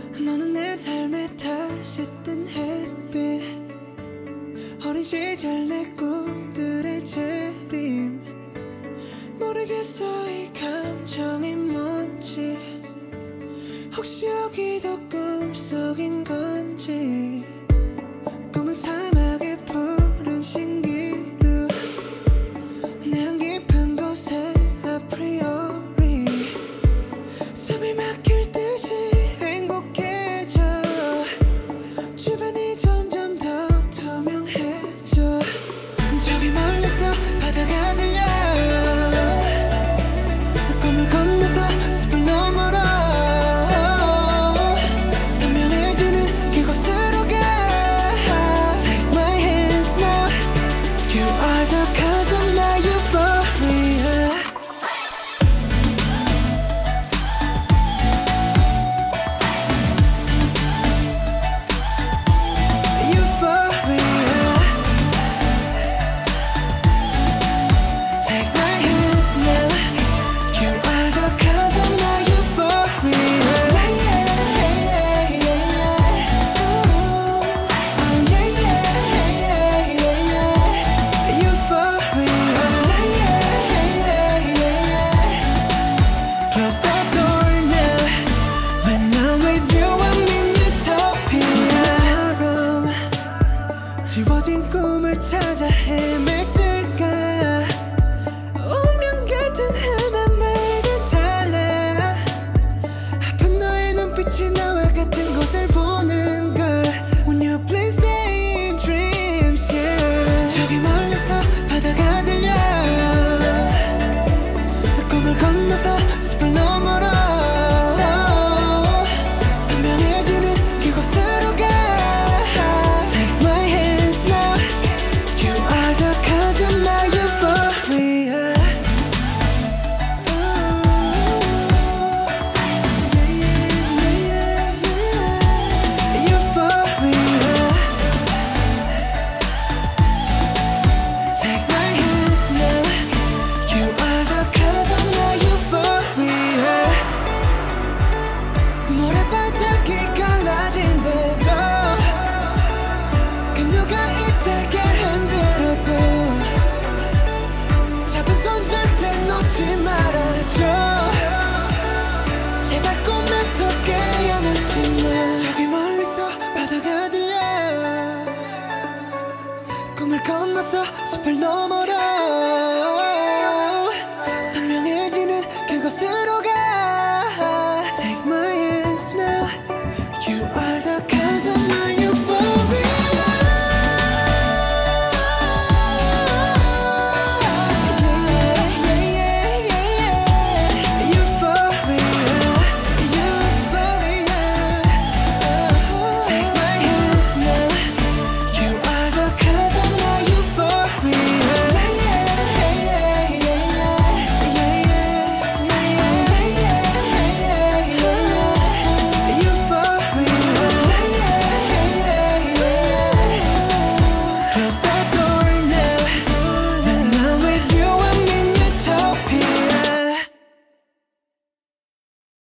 너는 내 삶에 다시 뜬 햇빛, 어린 시절 내 꿈들의 재림. 모르겠어 이 감정이 뭔지, 혹시 여기도 꿈속인 건지. 꿈은 사막의 푸른 신기루, 내 깊은 곳에 아프리오리 숨이 막힐 듯이 행복해져. 주변이 점점 더 투명해져. 저기 멀리서 바다가 들려, 꿈을 건너서 숲을 넘어라. 선명해지는 그곳으로 가. Take my hands now, you are the cause of my euphoria. Euphoria. Take my hands now, you are the cause of my euphoria. Yeah, yeah, yeah, yeah. Oh, yeah, yeah, yeah, yeah. Euphoria. Yeah, yeah, yeah, yeah. Close the door now. When I'm with you, I'm in utopia. 지워진 꿈을 찾아 헤맸을까. 운명 같은 하나말과 달라. 아픈 너의 눈빛이 나와 같은 곳을 보는 걸. When you please stay in dreams, yeah. 저기 멀리서 바다가 들려, 꿈을 건너서 숲을 넘어라.